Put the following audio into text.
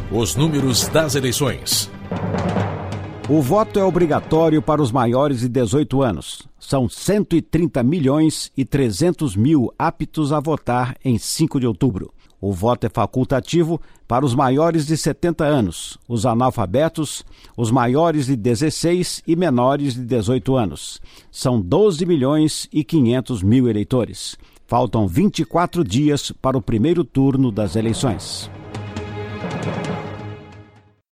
Os números das eleições. O voto é obrigatório para os maiores de 18 anos. São 130 milhões e 300 mil aptos a votar em 5 de outubro. O voto é facultativo para os maiores de 70 anos, os analfabetos, os maiores de 16 e menores de 18 anos. São 12 milhões e 500 mil eleitores. Faltam 24 dias para o primeiro turno das eleições.